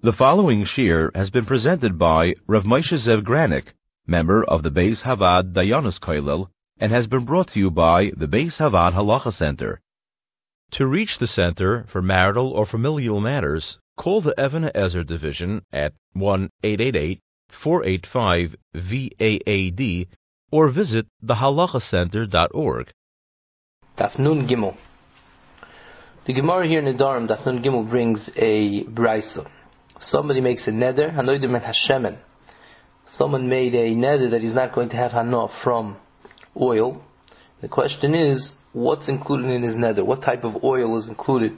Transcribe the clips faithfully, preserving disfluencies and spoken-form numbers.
The following shir has been presented by Rav Moshe Zev Granik, member of the Beis Havad Dayanos Kollel, and has been brought to you by the Beis Havad Halacha Center. To reach the center for marital or familial matters, call the Even HaEzer division at one eight eight eight, four eight five, V A A D or visit the halacha center dot org. Daf Nun Gimel. The Gemara here in the Dharm, Daf Nun Gimel, brings a brisa. Somebody makes a neder, hanoidim et hashemen. Someone made a neder that he's not going to have hana from oil. The question is, what's included in his neder? What type of oil is included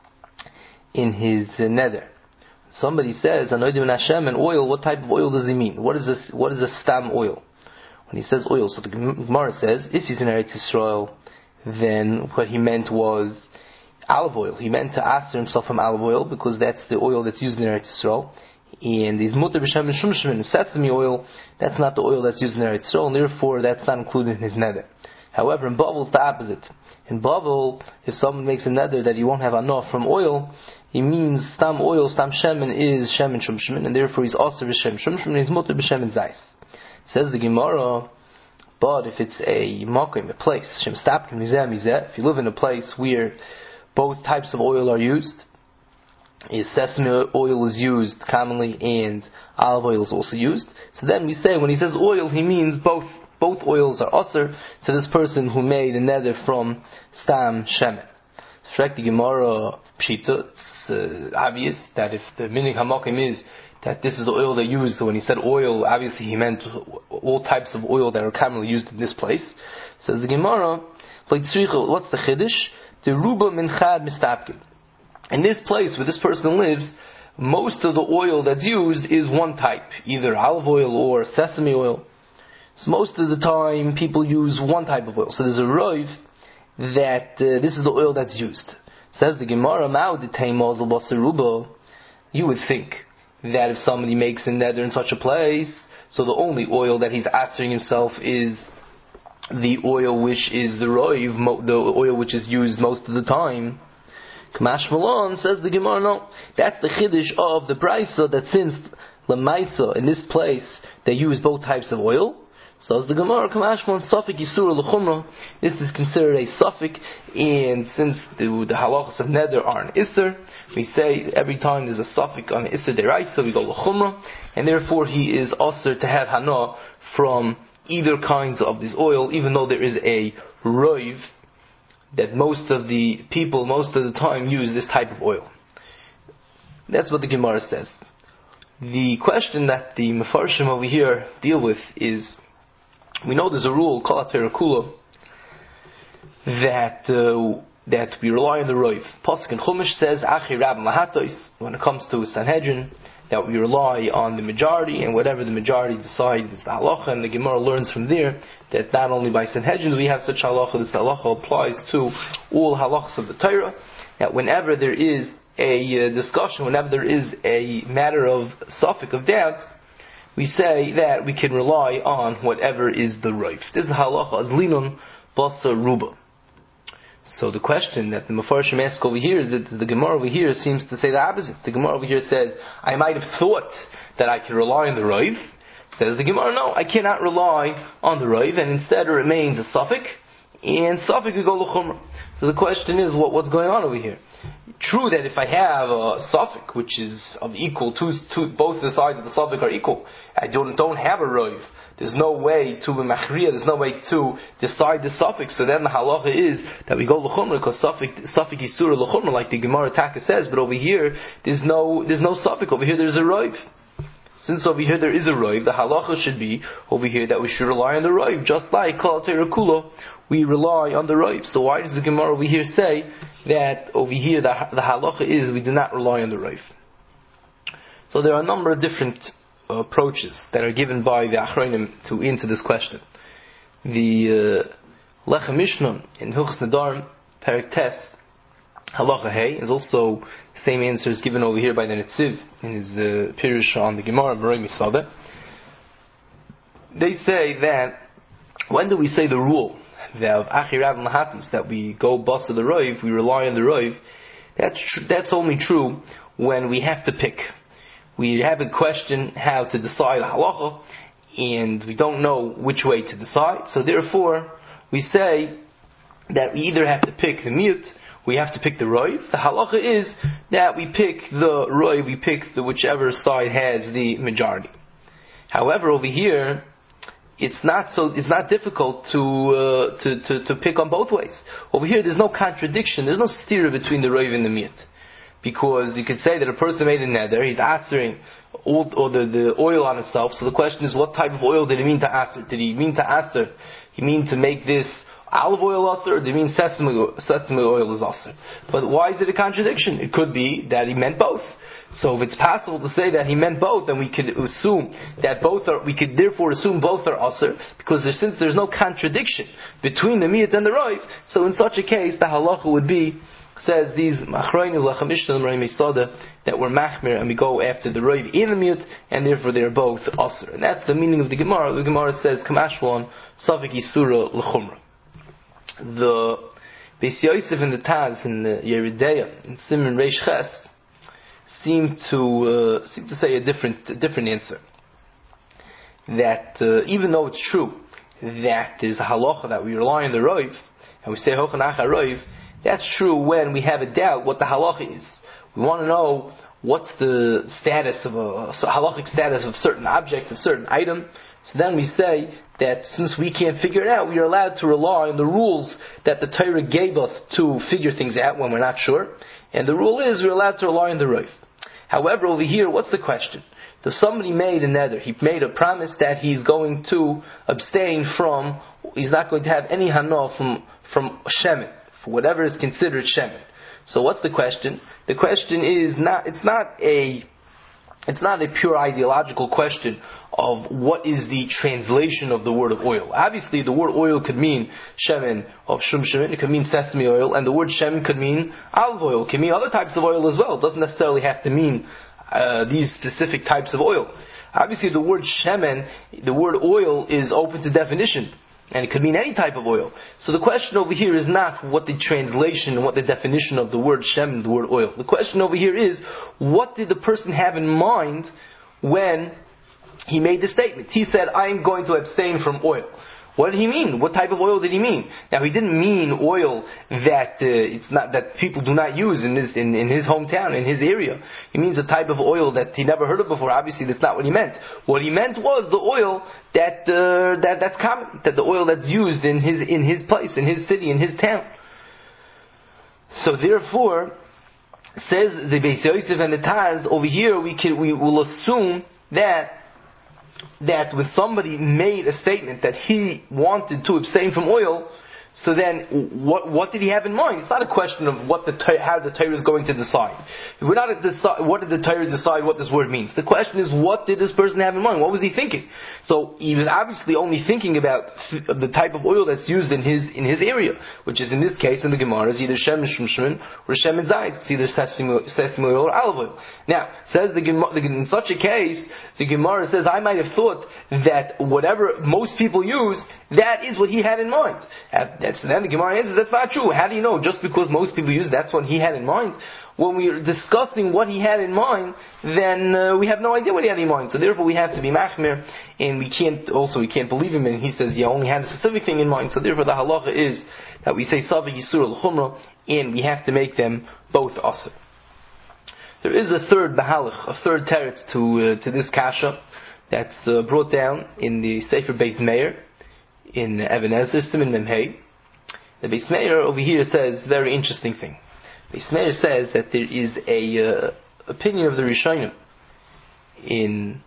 in his uh, neder? Somebody says, hanoidim et hashemen, oil, what type of oil does he mean? What is this, what is a stam oil? When he says oil, so the Gemara says, if he's in Eretz Yisrael, then what he meant was olive oil. He meant to answer himself from olive oil because that's the oil that's used in Eretz Yisrael. And these mutter b'shem shum shum sesame oil, that's not the oil that's used in Eretz Yisrael, and therefore that's not included in his neder. However, in Bavel it's the opposite. In Bavel, if someone makes a neder that he won't have enough from oil, he means stam oil, stam shemen is shemen shum shemen, and therefore he's also b'shem shum shemen, and he's mutter b'shem zayis. Says the Gemara, but if it's a makom, a place, shem stapkim mizeh mizeh, if you live in a place where both types of oil are used, is sesame oil is used commonly and olive oil is also used, so then we say when he says oil, he means both both oils are usher to this person who made a neder from stam shemen. Shrek the Gemara pshita, it's uh, obvious that if the minig hamakim is that this is the oil they use, so when he said oil, obviously he meant all types of oil that are commonly used in this place. Says the Gemara, what's the chiddush? The ruba min chad mistapkin. In this place where this person lives, most of the oil that's used is one type, either olive oil or sesame oil. So most of the time people use one type of oil. So there's a roiv that uh, this is the oil that's used. Says the Gemara, you would think that if somebody makes a neder in such a place, so the only oil that he's answering himself is the oil which is the roiv, the oil which is used most of the time. Kamash Malon, says the Gemara, no, that's the chiddush of the brisa, that since Lamaisa, in this place, they use both types of oil. So as the Gemara, Kamash Malon, Safik Yisur L'chumra, this is considered a Safik, and since the, the halachas of neder are an Isser, we say every time there's a Safik on Isser Deraisa, we go L'chumra, and therefore he is also to have Hana from either kinds of this oil, even though there is a roiv that most of the people, most of the time, use this type of oil. That's what the Gemara says. The question that the Mefarshim over here deal with is, we know there's a rule, Kol HaTorah Kula, that uh, that we rely on the roiv. Pasuk in Chumash says, Achi Rab Lahatos, when it comes to Sanhedrin, that we rely on the majority, and whatever the majority decides is the halacha, and the Gemara learns from there that not only by Sanhedrin do we have such halacha, this halacha applies to all halachas of the Torah, that whenever there is a uh, discussion, whenever there is a matter of suffix of doubt, we say that we can rely on whatever is the roif. This is the halacha as linun basa ruba. So the question that the Mefarshim ask over here is that the Gemara over here seems to say the opposite. The Gemara over here says, I might have thought that I could rely on the roiv. Says the Gemara, no, I cannot rely on the roiv, and instead it remains a suffix, and suffix we go l'chumra. So the question is, what, what's going on over here? True that if I have a suffix which is of equal, two, two, both the sides of the suffix are equal, I don't, don't have a roiv. There's no way to be machriya, there's no way to decide the suffix. So then the halacha is that we go l'chumra, because suffix suffix isura l'chumra, like the Gemara Taka says. But over here, there's no there's no suffix. Over here, there's a roiv. Since over here there is a roiv, the halacha should be over here that we should rely on the roiv, just like Kol HaTorah Kula, we rely on the roiv. So why does the Gemara over here say that over here the the halacha is we do not rely on the roiv? So there are a number of different approaches that are given by the Achronim to answer this question. The uh, Lechem Mishnah in Hilchos Nedarim, Perek Tes, Halacha Hey, is also the same answers given over here by the Netziv in his uh, Pirush on the Gemara, Marei Misada. They say that, when do we say the rule that of Achi Rav Lahatis, that we go basa the roiv, we rely on the roiv? That's tr- that's only true when we have to pick. we have a question how to decide halacha, and we don't know which way to decide. So therefore, we say that we either have to pick the miyut, we have to pick the roiv. The halacha is that we pick the roiv, we pick the whichever side has the majority. However, over here, it's not so. It's not difficult to, uh, to to to pick on both ways. Over here, there's no contradiction. There's no stira between the roiv and the miyut, because you could say that a person made a neder. He's answering all or the, the oil on himself. So the question is, what type of oil did he mean to answer? Did he mean to answer? He mean to make this olive oil also, or do you mean sesame, sesame oil is also? But why is it a contradiction? It could be that he meant both. So if it's possible to say that he meant both, then we could assume that both are, we could therefore assume both are asr, because there, since there's no contradiction between the miyut and the roiv, so in such a case, the halacha would be, says these machrayim lachamishtam rayim soda, that we're machmir and we go after the roiv and the miyut, and therefore they're both asr. And that's the meaning of the Gemara. The Gemara says, kamashvon, safik yisura l'chumra. The Beis Yosef and the Taz in the Yeridea in Siman Reish Ches seem to uh, seem to say a different a different answer. That uh, even though it's true that there's a halacha that we rely on the roiv and we say hochanach roiv, that's true when we have a doubt what the halacha is. We want to know what's the status of a so halachic status of certain object, of certain item. So then we say that since we can't figure it out, we are allowed to rely on the rules that the Torah gave us to figure things out when we're not sure. And the rule is we're allowed to rely on the roiv. However, over here, what's the question? If somebody made a neder, he made a promise that he's going to abstain from, he's not going to have any hana from, from shemen, for whatever is considered shemen. So what's the question? The question is not, it's not a, it's not a pure ideological question of what is the translation of the word of oil. Obviously, the word oil could mean shemen of shum shemen, it could mean sesame oil, and the word shemen could mean olive oil, it could mean other types of oil as well. It doesn't necessarily have to mean uh, these specific types of oil. Obviously, the word shemen, the word oil, is open to definition, and it could mean any type of oil. So the question over here is not what the translation and what the definition of the word shemen, the word oil. The question over here is, what did the person have in mind when he made the statement? He said, I'm going to abstain from oil. What did he mean? What type of oil did he mean? Now, he didn't mean oil that uh, it's not that people do not use in his in, in his hometown, in his area. He means a type of oil that he never heard of before. Obviously, that's not what he meant. What he meant was the oil that uh, that that's common, that the oil that's used in his in his place, in his city, in his town. So therefore, says the Beis Yosef and the Taz over here, we can we will assume that. that when somebody made a statement that he wanted to abstain from oil, so then what what did he have in mind? It's not a question of what the how the Torah is going to decide. We're not at decide, what did the Torah decide what this word means. The question is, what did this person have in mind? What was he thinking? So he was obviously only thinking about the type of oil that's used in his in his area, which is in this case in the Gemara is either shemen shmshmin or shemen zayis. It's either sesame oil or olive oil. Now says the Gemara, in such a case, the Gemara says, I might have thought that whatever most people use, that is what he had in mind. That's, then the Gemara answers, that's not true. How do you know? Just because most people use, that's what he had in mind. When we're discussing what he had in mind, then uh, we have no idea what he had in mind. So therefore we have to be machmir, and we can't, also we can't believe him, and he says he only had a specific thing in mind. So therefore the halacha is that we say savik yisur al-chumra, and we have to make them both asr. There is a third bahalach, a third teretz to uh, to this kasha, that's uh, brought down in the Sefer Beis Meir, in Even HaEzer, Siman Memhei. The Beis Meir over here says a very interesting thing. Beis Meir says that there is a uh, opinion of the Rishonim in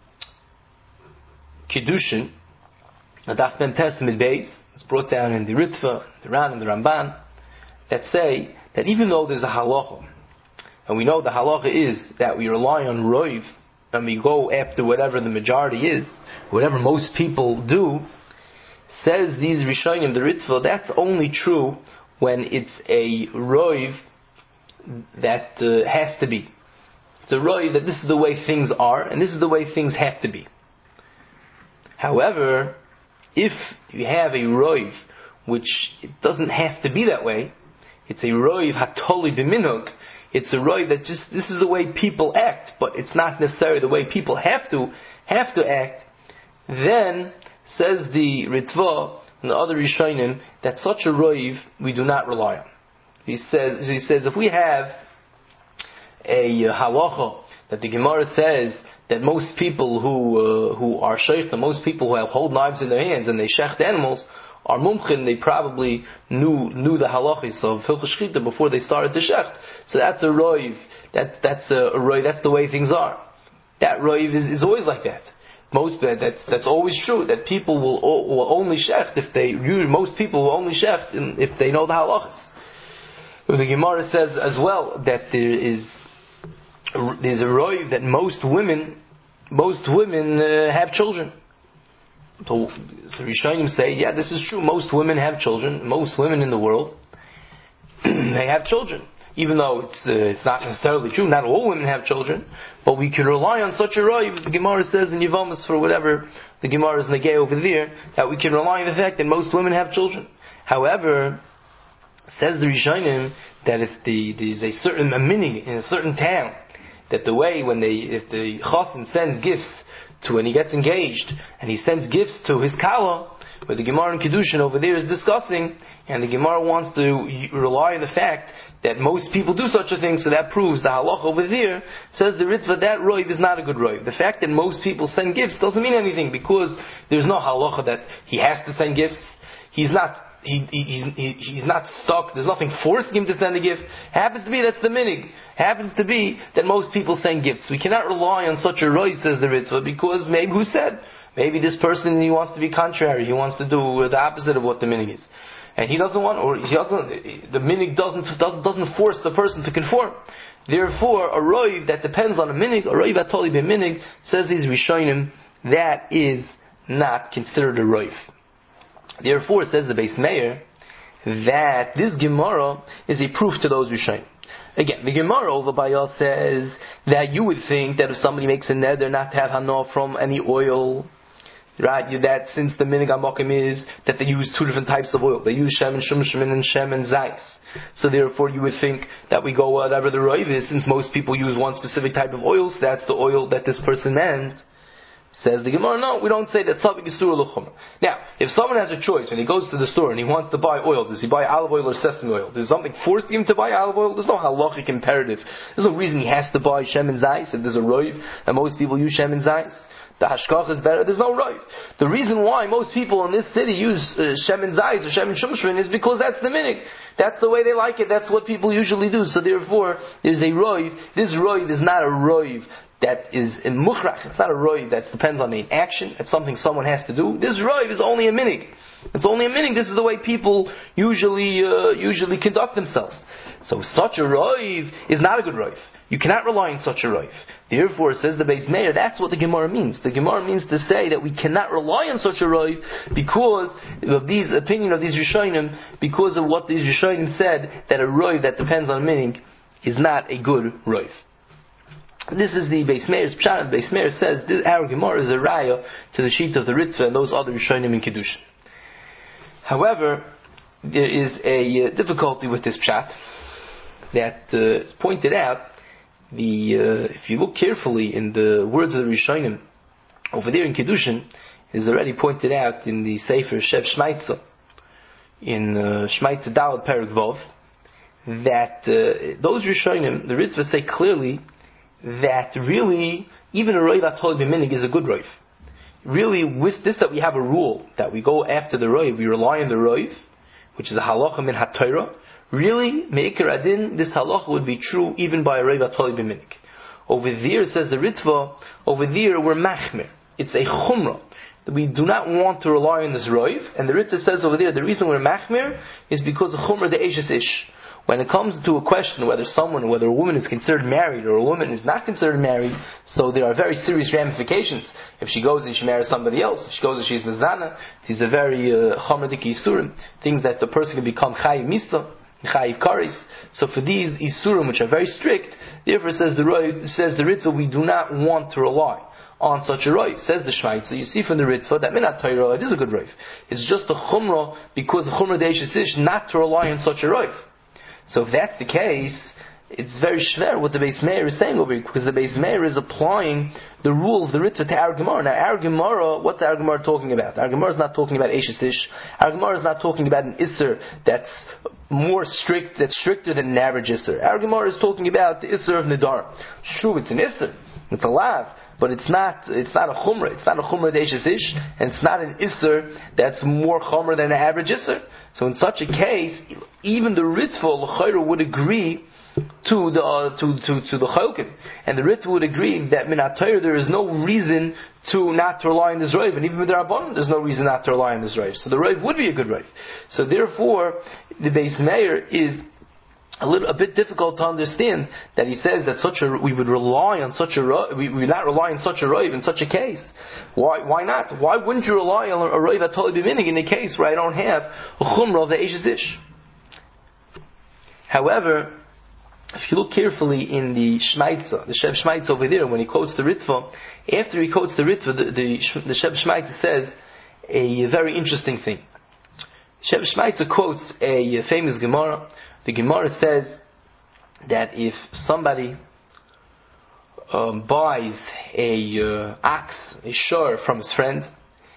Kiddushin, a Daf Mem Tes Mid Beis, it's brought down in the Ritva, the Ran, and the Ramban, that say that even though there's a halacha, and we know the halacha is that we rely on roiv, and we go after whatever the majority is, whatever most people do, says these Rishonim, the Ritva, that's only true when it's a roiv that uh, has to be. It's a roiv that this is the way things are, and this is the way things have to be. However, if you have a roiv which it doesn't have to be that way, it's a roiv hatoli b'minhag, it's a roiv that just, this is the way people act, but it's not necessarily the way people have to, have to act, then, says the Ritva and the other Rishonim, that such a roiv we do not rely on. He says, he says if we have a halacha that the Gemara says that most people who uh, who are sheikhim, most people who have hold knives in their hands and they shecht animals are mumchin, they probably knew knew the halachis of hilchos shechita before they started the shecht. So that's a roiv. That's that's a, a roiv. That's the way things are. That roiv is, is always like that. Most that that's that's always true. That people will will only shecht if they. Most people will only shecht if they know the halachis. The Gemara says as well that there is there's a roiv that most women most women uh, have children. So, so Rishonim say, yeah, this is true. Most women have children. Most women in the world they have children. Even though it's uh, it's not necessarily true, not all women have children, but we can rely on such a roiv. The Gemara says in Yevamos for whatever the Gemara is negay over there, that we can rely on the fact that most women have children. However, says the Rishonim that if the, there's a certain a minig in a certain town, that the way when they if the chassan sends gifts to when he gets engaged and he sends gifts to his kala, where the Gemara in Kedushin over there is discussing, and the Gemara wants to rely on the fact that most people do such a thing, so that proves the halach over there, says the Ritva, that roiv is not a good roiv. The fact that most people send gifts doesn't mean anything, because there's no halacha that he has to send gifts. He's not He, he, he, he's not stuck. There's nothing forcing him to send a gift. Happens to be that's the minig. Happens to be that most people send gifts. We cannot rely on such a roiv, says the Ritva, because maybe who said? Maybe this person, he wants to be contrary. He wants to do the opposite of what the minig is, and he doesn't want, or he doesn't. The minig doesn't doesn't doesn't force the person to conform. Therefore, a roiv that depends on a minig, a roiv that totally be minig, says these Rishonim, that is not considered a roiv. Therefore, it says the Beis Meir that this Gemara is a proof to those Rishonim. Again, the Gemara over by us says that you would think that if somebody makes a neder not to have hana from any oil, right? That since the minig hamakim is that they use two different types of oil, they use shemen shumshemen and shemen zayis. So therefore, you would think that we go whatever the roiv is, since most people use one specific type of oil, so that's the oil that this person meant. Says the Gemara, no, we don't say that tzavik is surah l'chumra. Now, if someone has a choice when he goes to the store and he wants to buy oil, does he buy olive oil or sesame oil? Does something force him to buy olive oil? There's no halachic imperative. There's no reason he has to buy shemen zayis if there's a roiv and most people use shemen zayis. The hashkach is better. There's no roiv. The reason why most people in this city use uh, shemen zayis or shemen shumshmin is because that's the minig. That's the way they like it. That's what people usually do. So therefore, there's a roiv. This roiv is not a roiv that is in mukhrach. It's not a roiv that depends on an action. It's something someone has to do. This roiv is only a minig. It's only a minig. This is the way people usually uh, usually conduct themselves. So such a roiv is not a good roiv. You cannot rely on such a roiv. Therefore, says the Beis Meir, that's what the Gemara means. The Gemara means to say that we cannot rely on such a roiv because of these opinion of these Rishonim, because of what these Rishonim said, that a roiv that depends on minig is not a good roiv. This is the Beis Meir's pshat. Beis Meir says this, our Gemara is a raya to the sheet of the Ritva and those other Rishonim in Kedushin. However, there is a uh, difficulty with this pshat that uh, is pointed out. The uh, if you look carefully in the words of the Rishonim over there in Kedushin, is already pointed out in the Sefer Shev Shmaitza in uh, Shmaitza Daled Perek Vov, that uh, those Rishonim, the Ritva say clearly that really, even a roiv atol b'minig is a good roiv. Really, with this that we have a rule, that we go after the roiv, we rely on the roiv, which is a halacha min ha-Torah. Really, me'ikar adin, this halacha would be true even by a roiv atol b'minig. Over there, says the Ritva, over there we're machmer. It's a chumrah. We do not want to rely on this roiv, and the Ritva says over there, the reason we're machmer is because of chumrah de eshes ish. When it comes to a question whether someone, whether a woman is considered married or a woman is not considered married, so there are very serious ramifications. If she goes and she marries somebody else, if she goes and she's mezana, these are very chomedik uh, isurim, things that the person can become chayiv misa, chayiv karis. So for these isurim, which are very strict, therefore says the says the Ritva, we do not want to rely on such a roiv. Says the Shmaitza, you see from the Ritva that minat Torah, it is a good roiv. It's just a chumrah because the chumrah deishes ish not to rely on such a roiv. So if that's the case, it's very schwer what the Beis Meir is saying over here, because the Beis Meir is applying the rule of the Ritva to our Gemara. Now, our Gemara, what's our Gemara talking about? Our Gemara is not talking about Eishes Ish. Our Gemara is not talking about an Isser that's more strict, that's stricter than an average Isser. Our Gemara is talking about the Isser of Nidar. It's true, it's an Isser, it's a lav, but it's not, it's not a Chumrah. It's not a Chumrah de Eishes Ish, and it's not an Isser that's more Chumrah than an average Isser. So in such a case, even the Ritva, L'chayra, would agree to the uh, to to to the Chalkin, and the Ritva would agree that Minat Torah there is no reason to not to rely on this Rav, and even with the Rabbanon there's no reason not to rely on this Rav. So the Rav would be a good Rav. So therefore, the Beis Meir is a little a bit difficult to understand that he says that such a we would rely on such a Rav, we we not rely on such a Rav in such a case. Why why not? Why wouldn't you rely on a Rav at totally beginning in a case where I don't have a Chumrah of the Eishes Ish? However, if you look carefully in the Shmaitza, the Sheb Shmaitza over there, when he quotes the Ritva, after he quotes the Ritva, the, the, the Sheb Shmaitza says a very interesting thing. Sheb Shmaitza quotes a famous Gemara. The Gemara says that if somebody um, buys a uh, ox, a shor from his friend,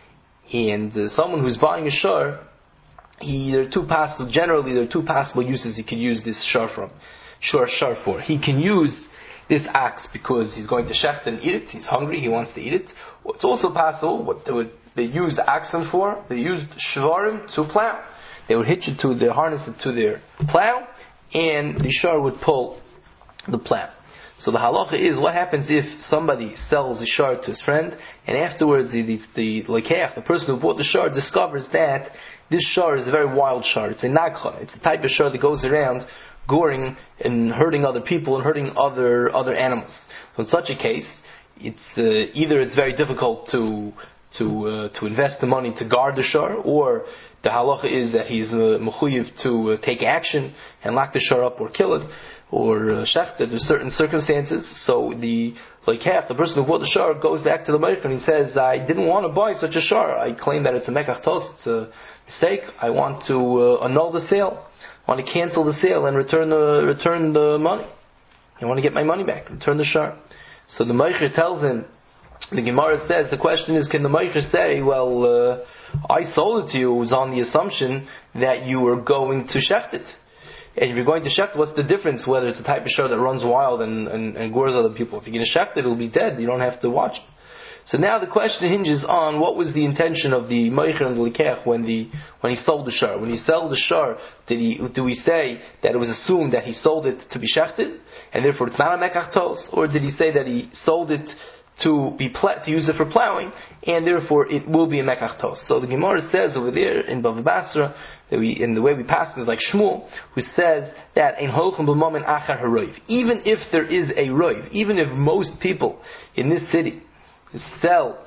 and uh, someone who's buying a shor, he, there are two possible, generally there are two possible uses he could use this shor from. Shor shor for. He can use this ox because he's going to shecht and eat it. He's hungry. He wants to eat it. It's also possible what they would they use the oxen for. They used shvarim to plow. They would hitch it to their harness it to their plow, and the shor would pull the plow. So the halacha is, what happens if somebody sells a shor to his friend, and afterwards the the the, lekeach, the person who bought the shor, discovers that this shor is a very wild shor. It's a nagcha. It's the type of shor that goes around goring and hurting other people and hurting other other animals. So in such a case, it's uh, either it's very difficult to to uh, to invest the money to guard the shor, or the halacha is that he's uh, mechuyev to uh, take action and lock the shor up or kill it or uh, shecht it. There's certain circumstances. So the like half the person who bought the shor goes back to the meich and he says, I didn't want to buy such a shor. I claim that it's a mekach tos, it's a mistake. I want to uh, annul the sale. I want to cancel the sale and return the return the money. I want to get my money back. Return the shor. So the Meicher tells him, the Gemara says, the question is, can the Meicher say, well, uh, I sold it to you, it was on the assumption that you were going to shecht it. And if you're going to shecht, what's the difference whether it's a type of shor that runs wild and, and, and gores other people? If you're going to shecht it, it'll be dead. You don't have to watch it. So now the question hinges on what was the intention of the Meicher and the Likech when the when he sold the shor. When he sold the shor, did he do we say that it was assumed that he sold it to be shechted, and therefore it's not a mekach tos, or did he say that he sold it to be pl- to use it for plowing, and therefore it will be a mekach tos? So the Gemara says over there in Bava Basra, that we in the way we pass it is like Shmuel, who says that in holchem b'momen achar haroiv, even if there is a roiv, even if most people in this city sell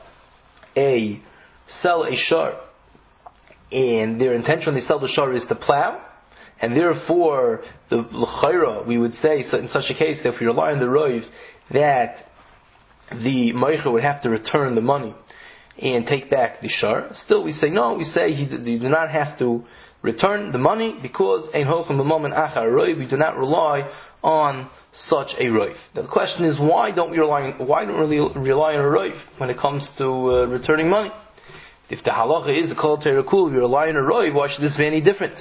a sell a shor, and their intention when they sell the shor is to plow, and therefore the l'chayra we would say in such a case that if we rely on the roiv that the meicher would have to return the money and take back the shor. Still we say no, we say he, you do not have to return the money because ein holchem b'momen achar roiv, we do not rely on such a roif. The question is, why don't we rely on, why don't we rely on a roif when it comes to uh, returning money? If the halacha is the kol terakul, we rely on a roif, why should this be any different?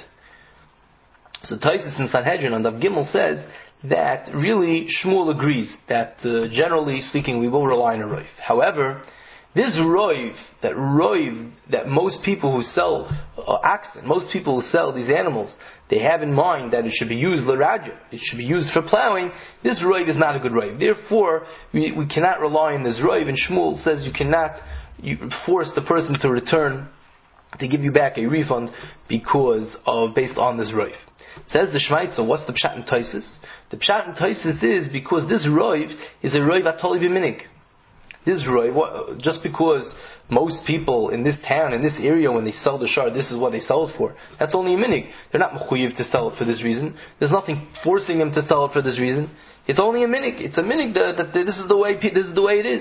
So Taisus in Sanhedrin on Daf Gimel says that really Shmuel agrees that uh, generally speaking we will rely on a roif. However, this roiv, that roiv, that most people who sell uh, oxen, most people who sell these animals, they have in mind that it should be used l'radya, it should be used for plowing. This roiv is not a good roiv. Therefore, we, we cannot rely on this roiv. And Shmuel says you cannot you force the person to return, to give you back a refund because of based on this roiv. Says the Shmaitza, what's the pshat in Taisus? The pshat in Taisus is because this roiv is a roiv atoli b'minig. This roiv, just because most people in this town, in this area, when they sell the shor, this is what they sell it for. That's only a minig. They're not mechuyev to sell it for this reason. There's nothing forcing them to sell it for this reason. It's only a minig. It's a minig that, that this is the way this is the way it is.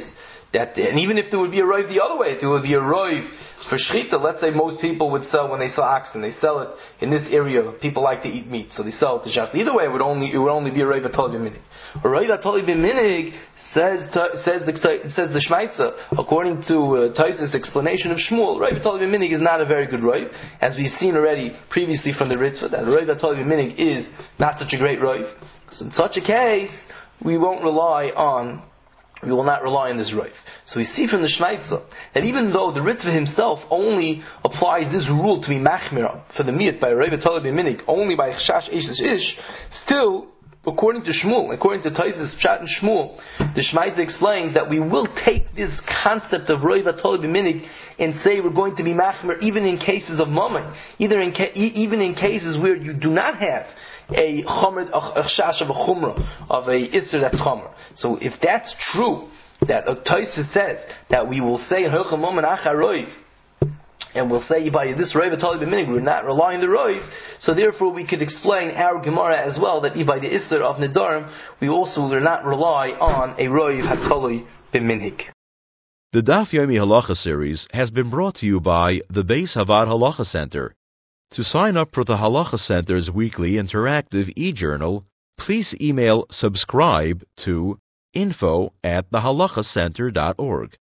that, and even if there would be a roiv the other way, if there would be a roiv for shechita, let's say most people would sell when they sell oxen, they sell it in this area. People like to eat meat, so they sell it to shas. Either way, it would only it would only be a roiv atoli b'minig. A roiv atoli b'minig says says the says the Shmaitza, according to uh, Taisus' explanation of Shmuel, roiv atoli b'minig is not a very good roiv, as we've seen already previously from the Ritzvah, that roiv atoli b'minig is not such a great roiv. So in such a case, we won't rely on. We will not rely on this roiv. So we see from the Shmaitza that even though the Ritva himself only applies this rule to be machmir for the miyat by roiv atoli b'minig only by chash ish ish, still, according to Shmuel, according to Taisus Pshat and Shmuel, the Shmaitza explains that we will take this concept of roiv atoli b'minig and say we're going to be machmir even in cases of mammon, either in ca- even in cases where you do not have a chomer, a chash of a chumrah, of a isser that's chomer. So if that's true, that Taisus says that we will say hilchah mammon achar roiv, and we'll say by this roiv atoli b'minig we're not relying on the roiv, so therefore we could explain our Gemara as well that by the isser of nedarim we also will not rely on a roiv atoli b'minig. The Daf Yomi Halacha series has been brought to you by the Beis Havad Halacha Center. To sign up for the Halacha Center's weekly interactive e-journal, please email subscribe to info at the halacha center dot org.